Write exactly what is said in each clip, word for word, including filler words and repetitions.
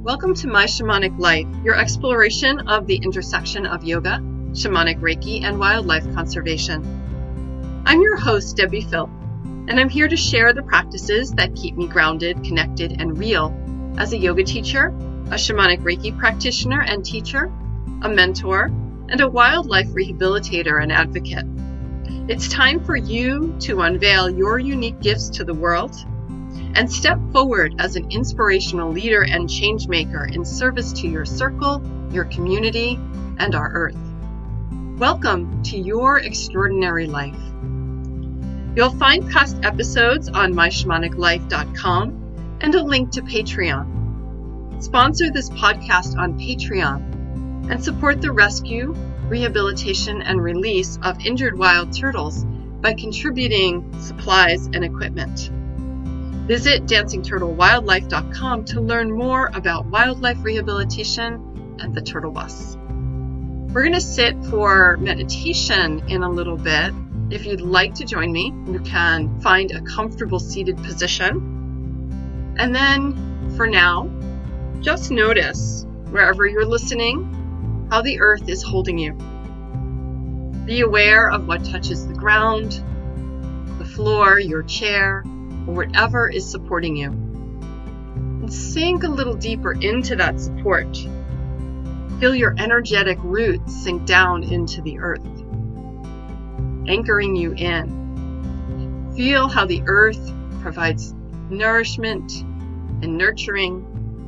Welcome to My Shamanic Life, your exploration of the intersection of yoga, shamanic Reiki, and wildlife conservation. I'm your host, Debbie Phil, and I'm here to share the practices that keep me grounded, connected, and real as a yoga teacher, a shamanic Reiki practitioner and teacher, a mentor, and a wildlife rehabilitator and advocate. It's time for you to unveil your unique gifts to the world and step forward as an inspirational leader and change maker in service to your circle, your community, and our earth. Welcome to your extraordinary life. You'll find past episodes on my shamanic life dot com and a link to Patreon. Sponsor this podcast on Patreon and support the rescue, rehabilitation, and release of injured wild turtles by contributing supplies and equipment. Visit dancing turtle wildlife dot com to learn more about wildlife rehabilitation and the Turtle Bus. We're going to sit for meditation in a little bit. If you'd like to join me, you can find a comfortable seated position. And then, for now, just notice, wherever you're listening, how the earth is holding you. Be aware of what touches the ground, the floor, your chair, or whatever is supporting you. And sink a little deeper into that support. Feel your energetic roots sink down into the earth, anchoring you in. Feel how the earth provides nourishment and nurturing.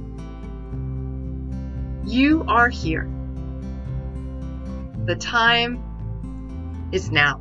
You are here. The time is now.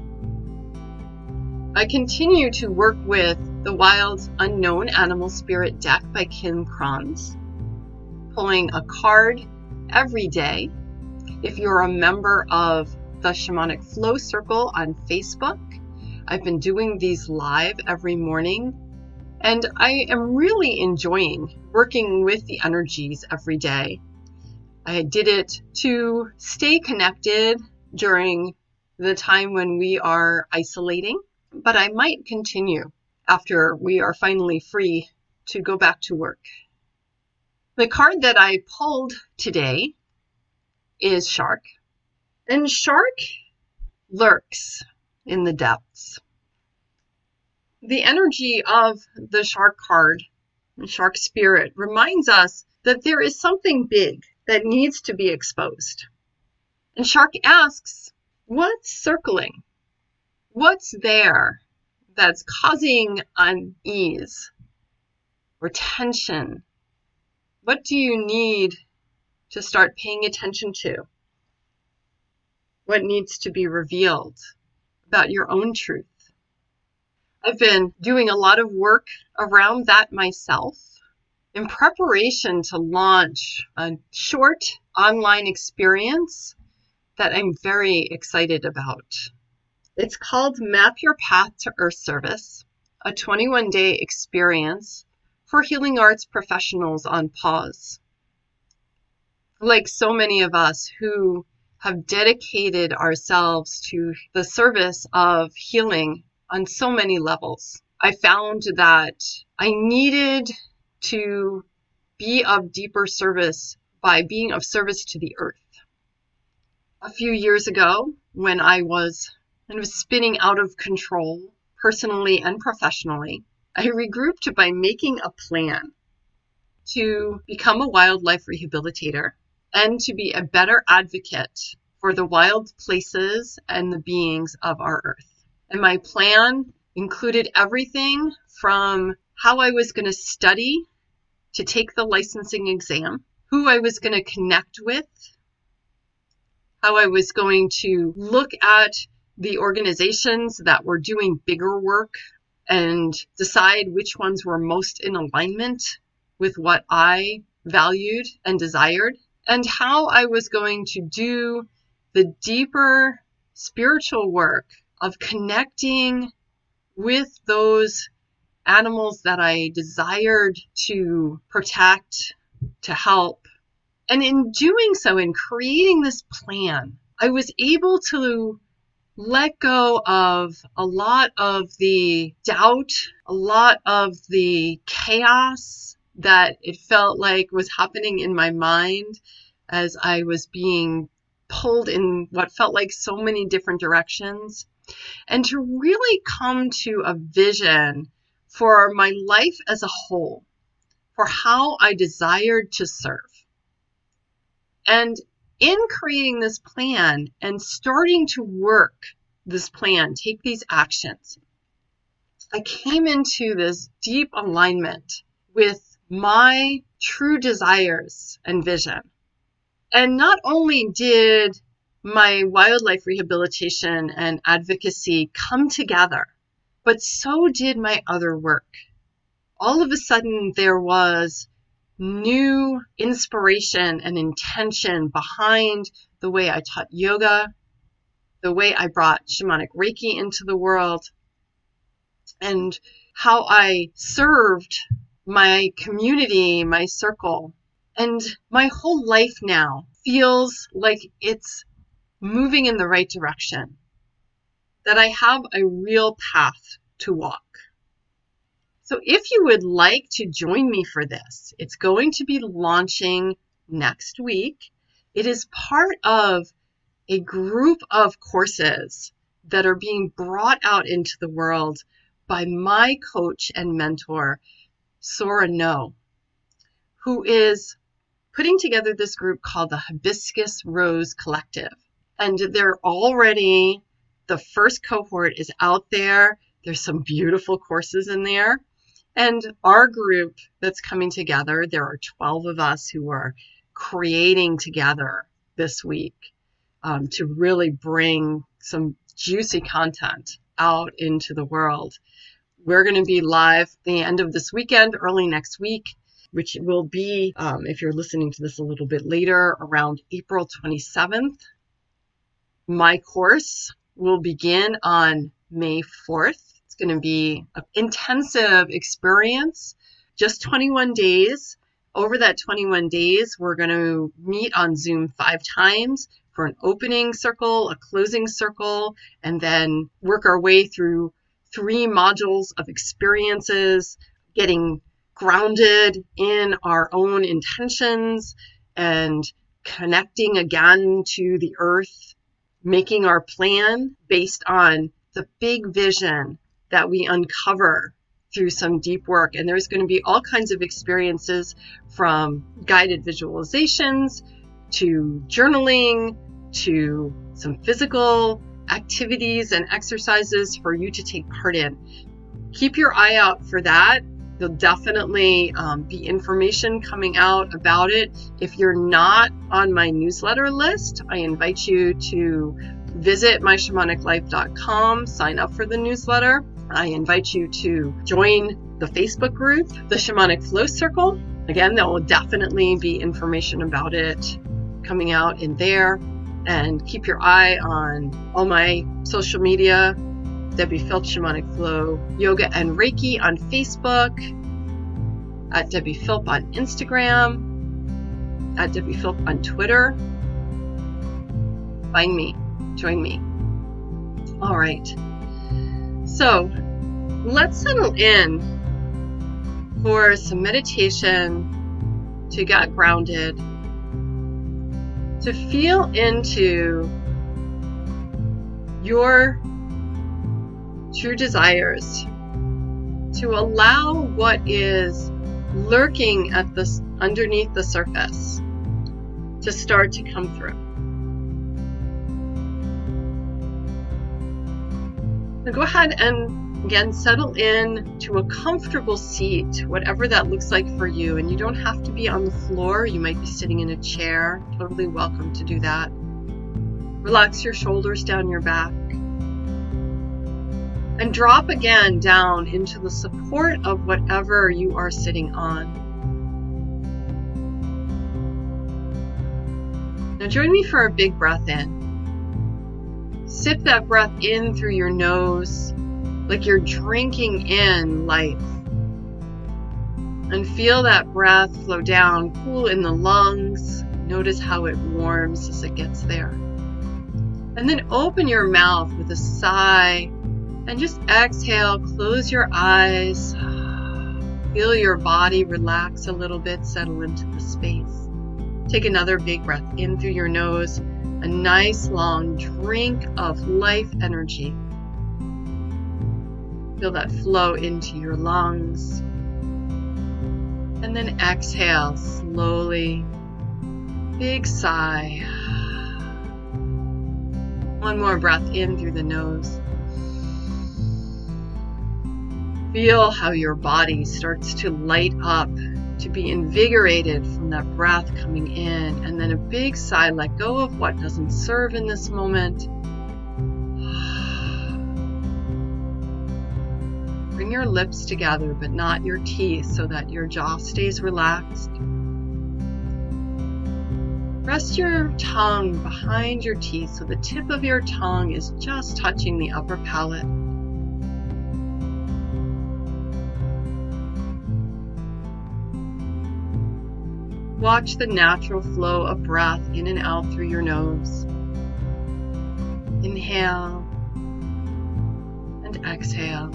I continue to work with the Wild Unknown Animal Spirit deck by Kim Kranz, pulling a card every day. If you're a member of the Shamanic Flow Circle on Facebook, I've been doing these live every morning, and I am really enjoying working with the energies every day. I did it to stay connected during the time when we are isolating, but I might continue after we are finally free to go back to work. The card that I pulled today is Shark. And Shark lurks in the depths. The energy of the Shark card, the Shark spirit, reminds us that there is something big that needs to be exposed. And Shark asks, what's circling? What's there that's causing unease or tension? What do you need to start paying attention to? What needs to be revealed about your own truth? I've been doing a lot of work around that myself in preparation to launch a short online experience that I'm very excited about. It's called Map Your Path to Earth Service, a twenty-one day experience for healing arts professionals on pause. Like so many of us who have dedicated ourselves to the service of healing on so many levels, I found that I needed to be of deeper service by being of service to the earth. A few years ago, when I was and was spinning out of control, personally and professionally, I regrouped by making a plan to become a wildlife rehabilitator and to be a better advocate for the wild places and the beings of our earth. And my plan included everything from how I was going to study to take the licensing exam, who I was going to connect with, how I was going to look at the organizations that were doing bigger work and decide which ones were most in alignment with what I valued and desired, and how I was going to do the deeper spiritual work of connecting with those animals that I desired to protect, to help. And in doing so, in creating this plan, I was able to let go of a lot of the doubt, a lot of the chaos that it felt like was happening in my mind as I was being pulled in what felt like so many different directions, and to really come to a vision for my life as a whole, for how I desired to serve. And in creating this plan and starting to work this plan, take these actions, I came into this deep alignment with my true desires and vision. And not only did my wildlife rehabilitation and advocacy come together, but so did my other work. All of a sudden, there was new inspiration and intention behind the way I taught yoga, the way I brought shamanic Reiki into the world, and how I served my community, my circle. And my whole life now feels like it's moving in the right direction, that I have a real path to walk. So if you would like to join me for this, it's going to be launching next week. It is part of a group of courses that are being brought out into the world by my coach and mentor, Sora No, who is putting together this group called the Hibiscus Rose Collective. And they're already, the first cohort is out there. There's some beautiful courses in there. And our group that's coming together, there are twelve of us who are creating together this week um, to really bring some juicy content out into the world. We're going to be live the end of this weekend, early next week, which will be, um, if you're listening to this a little bit later, around April twenty-seventh. My course will begin on May fourth. It's going to be an intensive experience, just twenty-one days. Over that twenty-one days, we're going to meet on Zoom five times for an opening circle, a closing circle, and then work our way through three modules of experiences, getting grounded in our own intentions and connecting again to the earth, making our plan based on the big vision that we uncover through some deep work. And there's going to be all kinds of experiences, from guided visualizations to journaling to some physical activities and exercises for you to take part in. Keep your eye out for that. There'll definitely um, be information coming out about it. If you're not on my newsletter list, I invite you to visit my shamanic life dot com, sign up for the newsletter. I invite you to join the Facebook group, the Shamanic Flow Circle. Again, there will definitely be information about it coming out in there. And keep your eye on all my social media, Debbie Philp Shamanic Flow Yoga and Reiki on Facebook, at Debbie Philp on Instagram, at Debbie Philp on Twitter. Find me, join me. All right. So let's settle in for some meditation to get grounded, to feel into your true desires, to allow what is lurking at this underneath the surface to start to come through. Now go ahead and again settle in to a comfortable seat, whatever that looks like for you. And you don't have to be on the floor. You might be sitting in a chair. Totally welcome to do that. Relax your shoulders down your back. And drop again down into the support of whatever you are sitting on. Now join me for a big breath in. Sip that breath in through your nose, like you're drinking in life. And feel that breath flow down, cool in the lungs. Notice how it warms as it gets there. And then open your mouth with a sigh. And just exhale, close your eyes. Feel Feel your body relax a little bit, settle into the space. Take another big breath in through your nose, a nice long drink of life energy. Feel that flow into your lungs. And then exhale slowly. Big sigh. One more breath in through the nose. Feel how your body starts to light up, to be invigorated from that breath coming in. And then a big sigh, let go of what doesn't serve in this moment. Bring your lips together, but not your teeth, so that your jaw stays relaxed. Rest your tongue behind your teeth, so the tip of your tongue is just touching the upper palate. Watch the natural flow of breath in and out through your nose. Inhale and exhale.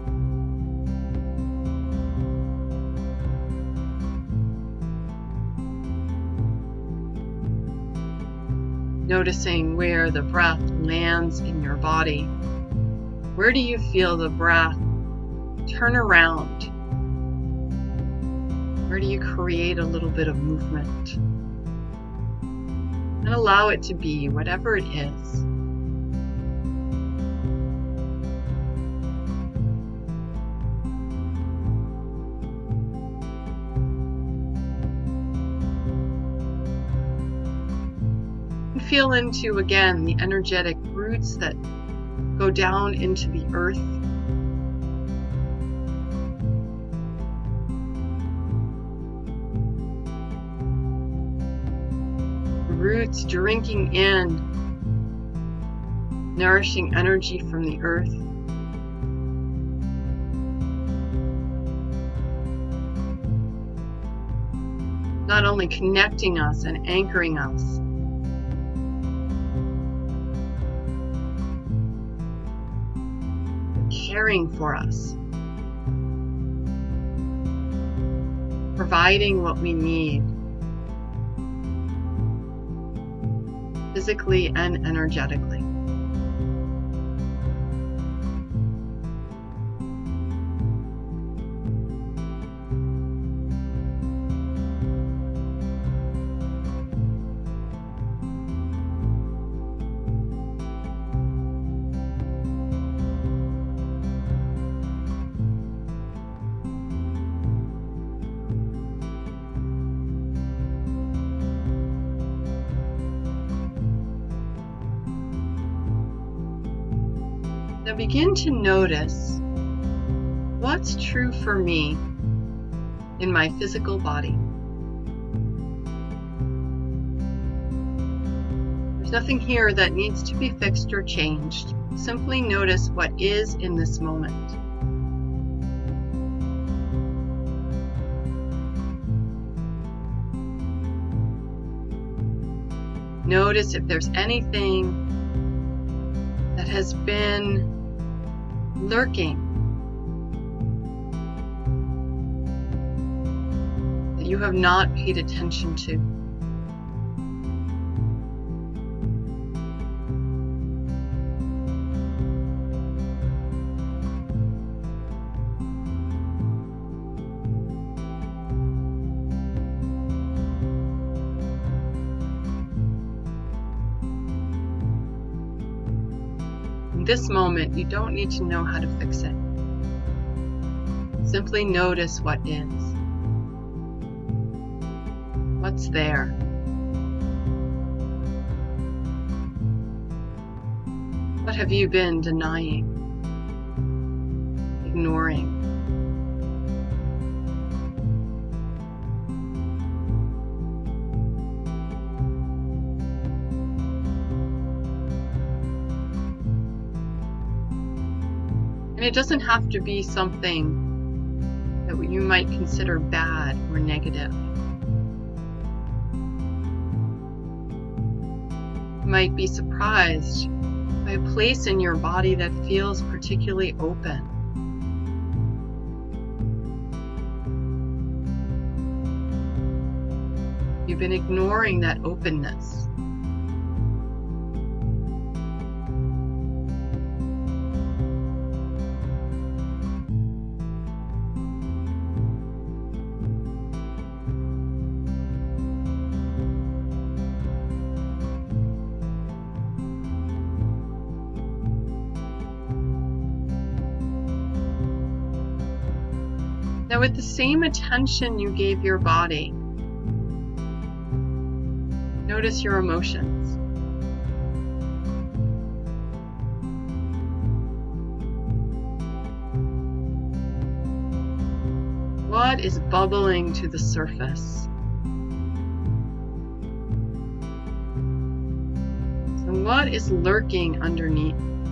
Noticing where the breath lands in your body. Where do you feel the breath turn around? Where do you create a little bit of movement? And allow it to be whatever it is. Feel into, again, the energetic roots that go down into the earth. Roots drinking in nourishing energy from the earth. Not only connecting us and anchoring us, caring for us, providing what we need, physically and energetically. Now begin to notice what's true for me in my physical body. There's nothing here that needs to be fixed or changed. Simply notice what is in this moment. Notice if there's anything that has been lurking, that you have not paid attention to. In this moment, you don't need to know how to fix it. Simply notice what is. What's there? What have you been denying, ignoring? And it doesn't have to be something that you might consider bad or negative. You might be surprised by a place in your body that feels particularly open. You've been ignoring that openness. Now, with the same attention you gave your body, notice your emotions. What is bubbling to the surface? And what is lurking underneath?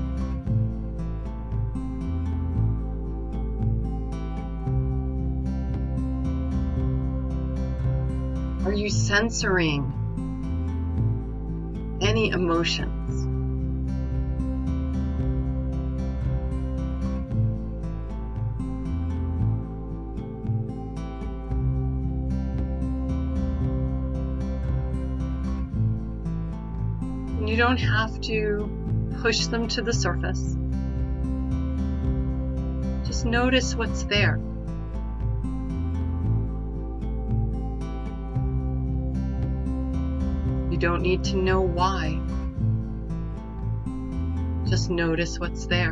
Are you censoring any emotions? And you don't have to push them to the surface. Just notice what's there. You don't need to know why. Just notice what's there.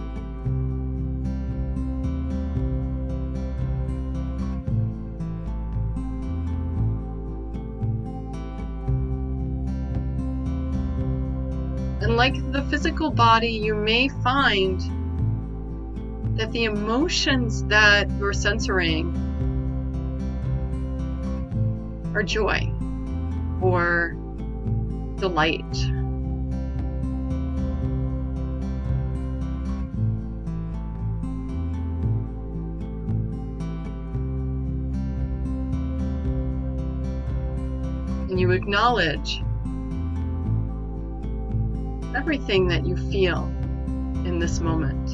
And like the physical body, you may find that the emotions that you're censoring are joy or delight. And you acknowledge everything that you feel in this moment.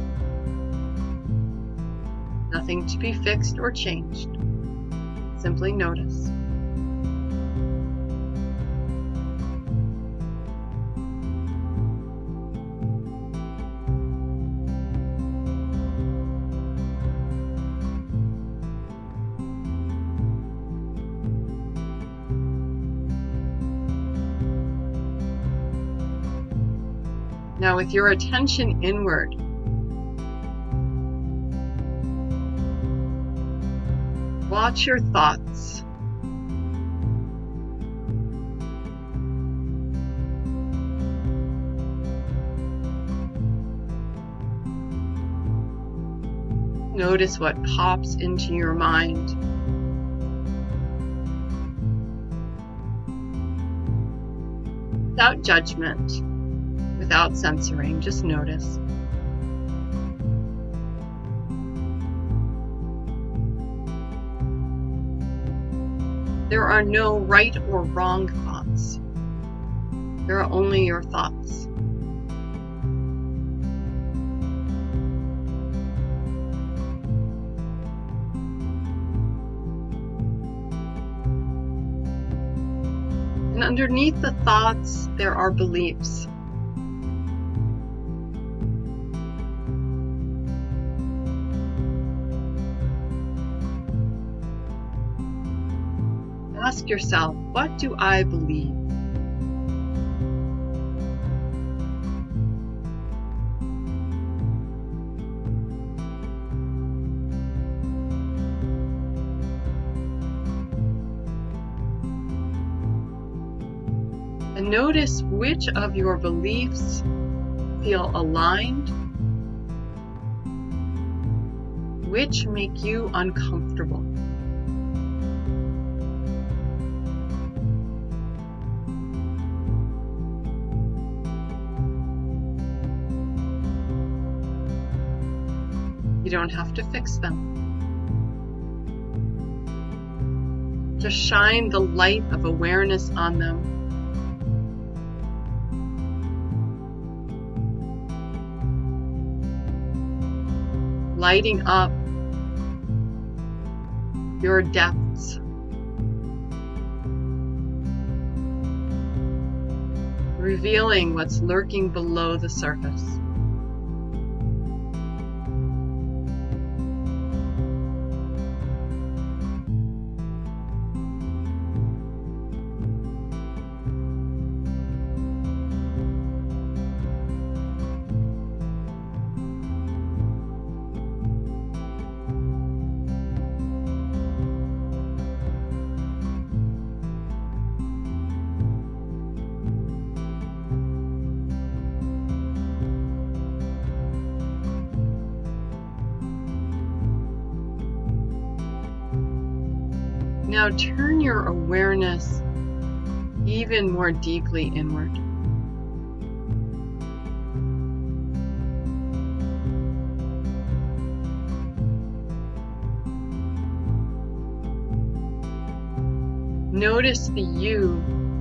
Nothing to be fixed or changed. Simply notice. Now, with your attention inward, watch your thoughts. Notice what pops into your mind. Without judgment. Without censoring, just notice. There are no right or wrong thoughts. There are only your thoughts. And underneath the thoughts, there are beliefs. Ask yourself, what do I believe? And notice which of your beliefs feel aligned, which make you uncomfortable. You don't have to fix them. Just shine the light of awareness on them. Lighting up your depths, revealing what's lurking below the surface. Now turn your awareness even more deeply inward. Notice the you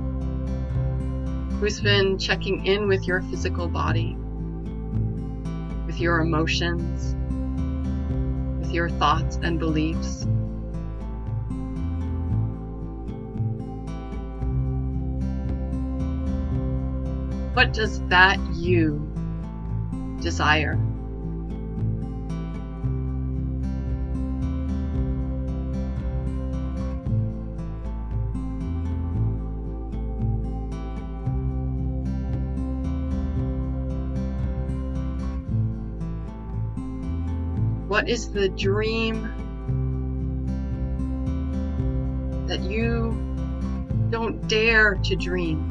who's been checking in with your physical body, with your emotions, with your thoughts and beliefs. What does that you desire? What is the dream that you don't dare to dream?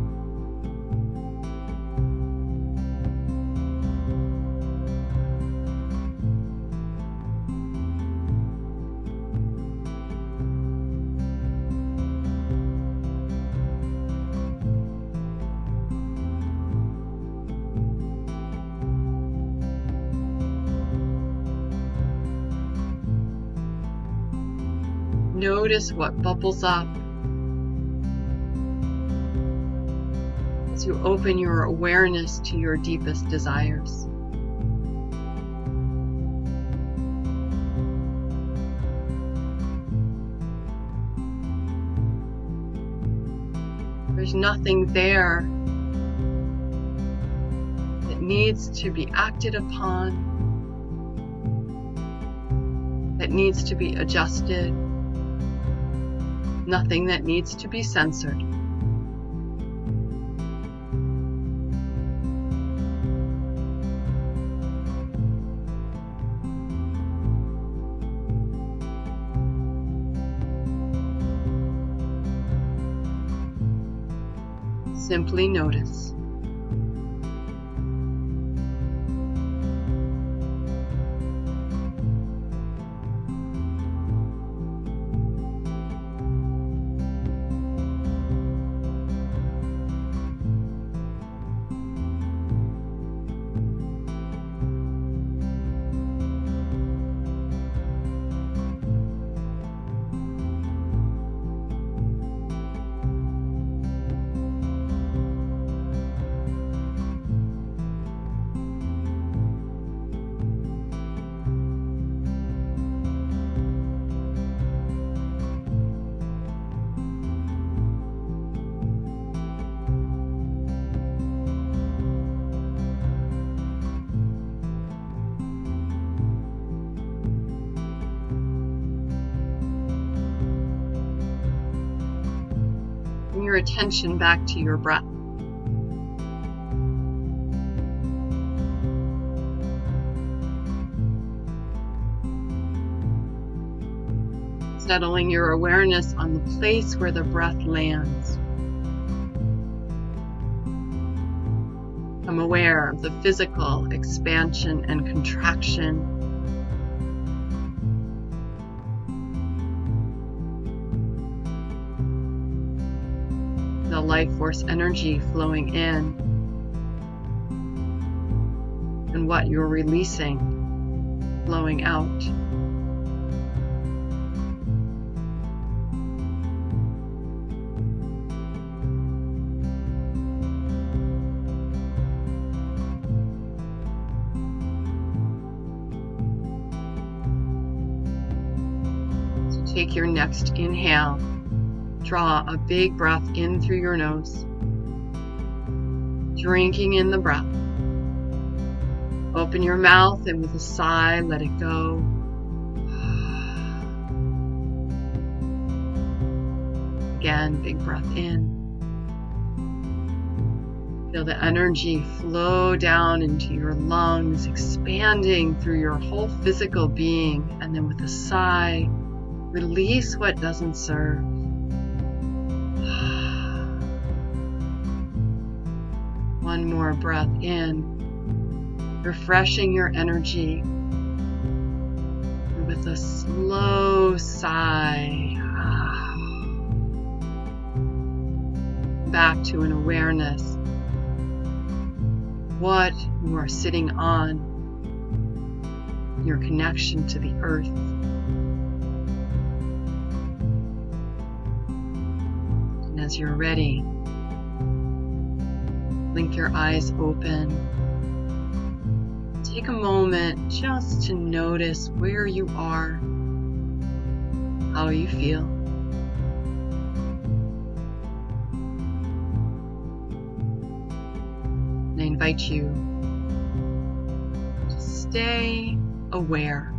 Notice what bubbles up as you open your awareness to your deepest desires. There's nothing there that needs to be acted upon, that needs to be adjusted. Nothing that needs to be censored. Simply notice. Your attention back to your breath. Settling your awareness on the place where the breath lands. Become aware of the physical expansion and contraction. The life force energy flowing in and what you're releasing flowing out. So take your next inhale. Draw a big breath in through your nose. Drinking in the breath. Open your mouth and with a sigh, let it go. Again, big breath in. Feel the energy flow down into your lungs, expanding through your whole physical being. And then with a sigh, release what doesn't serve. One more breath in, refreshing your energy. And with a slow sigh, back to an awareness. What you are sitting on, your connection to the earth. And as you're ready, blink your eyes open. Take a moment just to notice where you are, how you feel. And I invite you to stay aware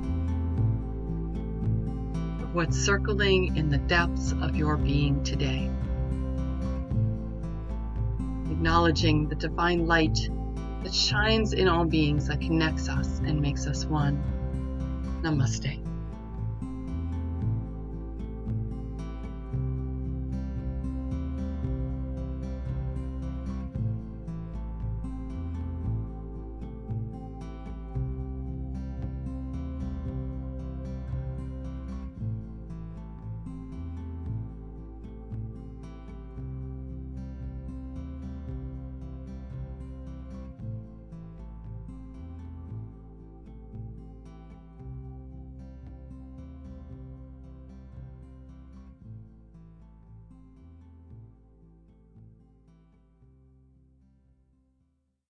of what's circling in the depths of your being today. Acknowledging the divine light that shines in all beings, that connects us and makes us one. Namaste.